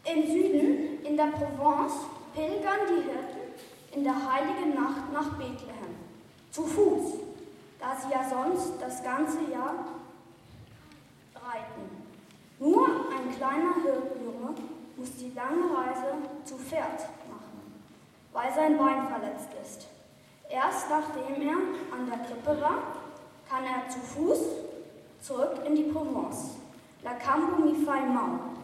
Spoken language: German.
Im Süden, in der Provence, pilgern die Hirten in der heiligen Nacht nach Bethlehem, zu Fuß, da sie ja sonst das ganze Jahr reiten. Nur ein kleiner Hirtenjunge muss die lange Reise zu Pferd machen, weil sein Bein verletzt ist. Erst nachdem er an der Krippe war, kann er zu Fuß zurück in die Provence. La Campo mi fai mau.